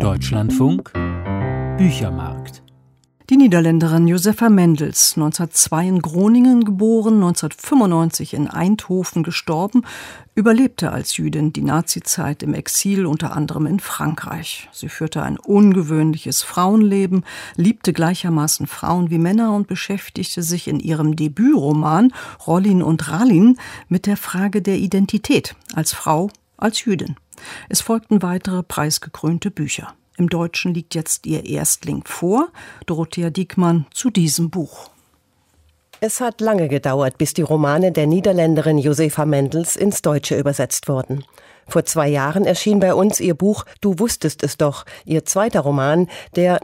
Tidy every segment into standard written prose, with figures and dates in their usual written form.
Deutschlandfunk Büchermarkt. Die Niederländerin Josepha Mendels, 1902 in Groningen geboren, 1995 in Eindhoven gestorben, überlebte als Jüdin die Nazizeit im Exil, unter anderem in Frankreich. Sie führte ein ungewöhnliches Frauenleben, liebte gleichermaßen Frauen wie Männer und beschäftigte sich in ihrem Debütroman Rollin und Ralin mit der Frage der Identität als Frau, als Jüdin. Es folgten weitere preisgekrönte Bücher. Im Deutschen liegt jetzt ihr Erstling vor, Dorothea Diekmann, zu diesem Buch. Es hat lange gedauert, bis die Romane der Niederländerin Josepha Mendels ins Deutsche übersetzt wurden. Vor 2 Jahren erschien bei uns ihr Buch »Du wusstest es doch«, ihr zweiter Roman, der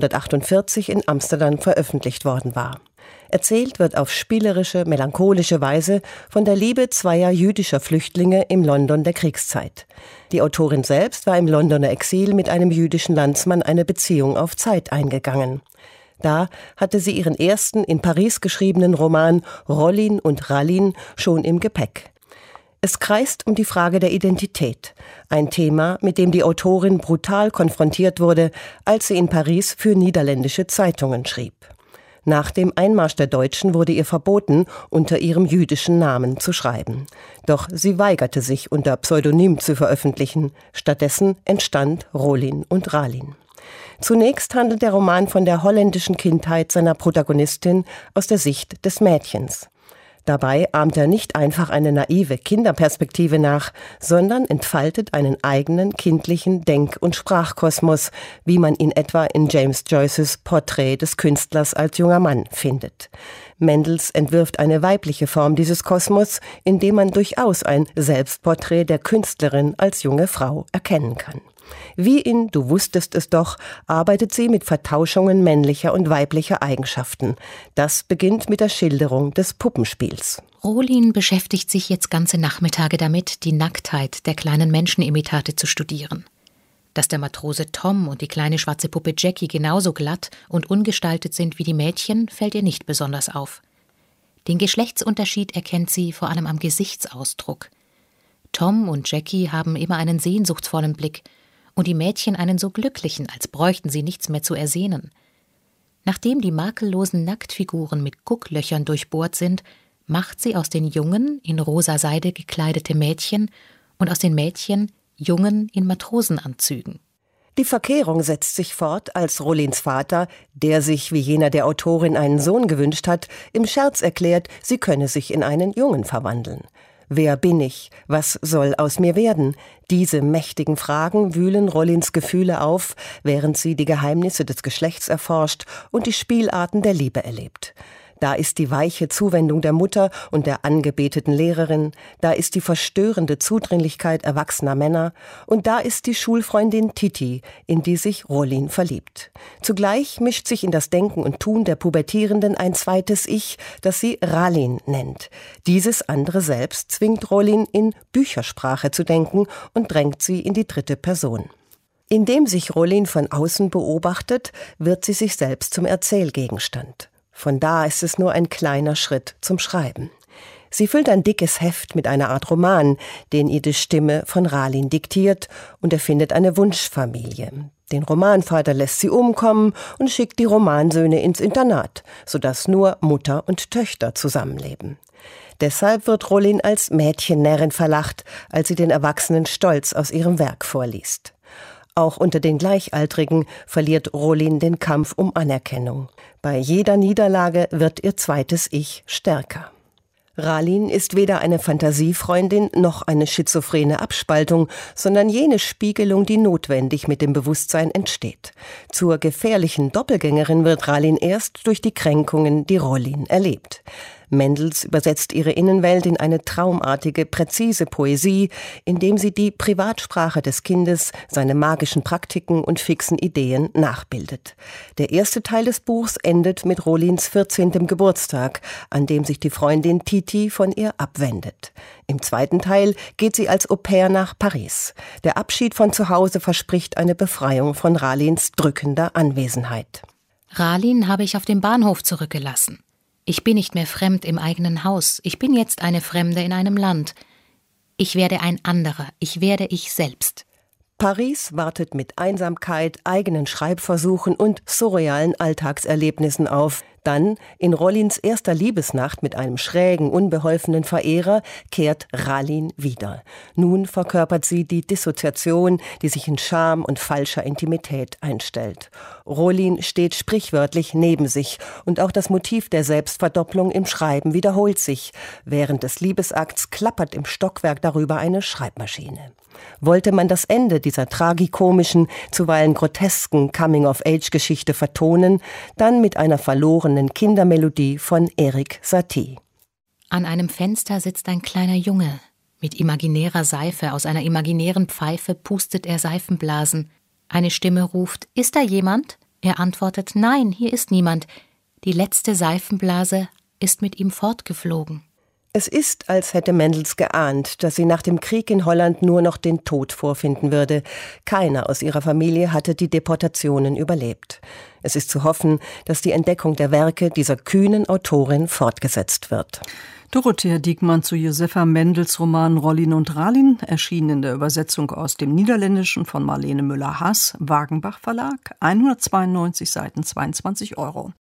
1948 in Amsterdam veröffentlicht worden war. Erzählt wird auf spielerische, melancholische Weise von der Liebe zweier jüdischer Flüchtlinge im London der Kriegszeit. Die Autorin selbst war im Londoner Exil mit einem jüdischen Landsmann eine Beziehung auf Zeit eingegangen. Da hatte sie ihren ersten in Paris geschriebenen Roman Rollin und Ralin schon im Gepäck. Es kreist um die Frage der Identität, ein Thema, mit dem die Autorin brutal konfrontiert wurde, als sie in Paris für niederländische Zeitungen schrieb. Nach dem Einmarsch der Deutschen wurde ihr verboten, unter ihrem jüdischen Namen zu schreiben. Doch sie weigerte sich, unter Pseudonym zu veröffentlichen. Stattdessen entstand Rollin und Ralin. Zunächst handelt der Roman von der holländischen Kindheit seiner Protagonistin aus der Sicht des Mädchens. Dabei ahmt er nicht einfach eine naive Kinderperspektive nach, sondern entfaltet einen eigenen kindlichen Denk- und Sprachkosmos, wie man ihn etwa in James Joyces Porträt des Künstlers als junger Mann findet. Mendels entwirft eine weibliche Form dieses Kosmos, in dem man durchaus ein Selbstporträt der Künstlerin als junge Frau erkennen kann. Wie in »Du wusstest es doch« arbeitet sie mit Vertauschungen männlicher und weiblicher Eigenschaften. Das beginnt mit der Schilderung des Puppenspiels. Rollin beschäftigt sich jetzt ganze Nachmittage damit, die Nacktheit der kleinen Menschenimitate zu studieren. Dass der Matrose Tom und die kleine schwarze Puppe Jackie genauso glatt und ungestaltet sind wie die Mädchen, fällt ihr nicht besonders auf. Den Geschlechtsunterschied erkennt sie vor allem am Gesichtsausdruck. Tom und Jackie haben immer einen sehnsuchtsvollen Blick, und die Mädchen einen so glücklichen, als bräuchten sie nichts mehr zu ersehnen. Nachdem die makellosen Nacktfiguren mit Gucklöchern durchbohrt sind, macht sie aus den Jungen in rosa Seide gekleidete Mädchen und aus den Mädchen Jungen in Matrosenanzügen. Die Verkehrung setzt sich fort, als Rollins Vater, der sich wie jener der Autorin einen Sohn gewünscht hat, im Scherz erklärt, sie könne sich in einen Jungen verwandeln. Wer bin ich? Was soll aus mir werden? Diese mächtigen Fragen wühlen Rollins Gefühle auf, während sie die Geheimnisse des Geschlechts erforscht und die Spielarten der Liebe erlebt. Da ist die weiche Zuwendung der Mutter und der angebeteten Lehrerin, da ist die verstörende Zudringlichkeit erwachsener Männer und da ist die Schulfreundin Titi, in die sich Rollin verliebt. Zugleich mischt sich in das Denken und Tun der Pubertierenden ein zweites Ich, das sie Ralin nennt. Dieses andere Selbst zwingt Rollin in Büchersprache zu denken und drängt sie in die dritte Person. Indem sich Rollin von außen beobachtet, wird sie sich selbst zum Erzählgegenstand. Von da ist es nur ein kleiner Schritt zum Schreiben. Sie füllt ein dickes Heft mit einer Art Roman, den ihr die Stimme von Ralin diktiert, und erfindet eine Wunschfamilie. Den Romanvater lässt sie umkommen und schickt die Romansöhne ins Internat, sodass nur Mutter und Töchter zusammenleben. Deshalb wird Rollin als Mädchennärrin verlacht, als sie den Erwachsenen stolz aus ihrem Werk vorliest. Auch unter den Gleichaltrigen verliert Rollin den Kampf um Anerkennung. Bei jeder Niederlage wird ihr zweites Ich stärker. Ralin ist weder eine Fantasiefreundin noch eine schizophrene Abspaltung, sondern jene Spiegelung, die notwendig mit dem Bewusstsein entsteht. Zur gefährlichen Doppelgängerin wird Ralin erst durch die Kränkungen, die Rollin erlebt. Mendels übersetzt ihre Innenwelt in eine traumartige, präzise Poesie, indem sie die Privatsprache des Kindes, seine magischen Praktiken und fixen Ideen nachbildet. Der erste Teil des Buchs endet mit Rollins 14. Geburtstag, an dem sich die Freundin Titi von ihr abwendet. Im zweiten Teil geht sie als Au-pair nach Paris. Der Abschied von zu Hause verspricht eine Befreiung von Ralins drückender Anwesenheit. Ralin habe ich auf dem Bahnhof zurückgelassen. Ich bin nicht mehr fremd im eigenen Haus. Ich bin jetzt eine Fremde in einem Land. Ich werde ein anderer. Ich werde ich selbst. Paris wartet mit Einsamkeit, eigenen Schreibversuchen und surrealen Alltagserlebnissen auf. Dann, in Rollins erster Liebesnacht mit einem schrägen, unbeholfenen Verehrer, kehrt Ralin wieder. Nun verkörpert sie die Dissoziation, die sich in Scham und falscher Intimität einstellt. Rollin steht sprichwörtlich neben sich und auch das Motiv der Selbstverdopplung im Schreiben wiederholt sich. Während des Liebesakts klappert im Stockwerk darüber eine Schreibmaschine. Wollte man das Ende dieser tragikomischen, zuweilen grotesken Coming-of-Age-Geschichte vertonen, dann mit einer verlorenen Kindermelodie von Erik Satie. An einem Fenster sitzt ein kleiner Junge. Mit imaginärer Seife aus einer imaginären Pfeife pustet er Seifenblasen. Eine Stimme ruft: »Ist da jemand?« Er antwortet: »Nein, hier ist niemand.« Die letzte Seifenblase ist mit ihm fortgeflogen. Es ist, als hätte Mendels geahnt, dass sie nach dem Krieg in Holland nur noch den Tod vorfinden würde. Keiner aus ihrer Familie hatte die Deportationen überlebt. Es ist zu hoffen, dass die Entdeckung der Werke dieser kühnen Autorin fortgesetzt wird. Dorothea Diekmann zu Josepha Mendels Roman Rollin und Ralin, erschienen in der Übersetzung aus dem Niederländischen von Marlene Müller-Haas, Wagenbach Verlag, 192 Seiten, 22 €.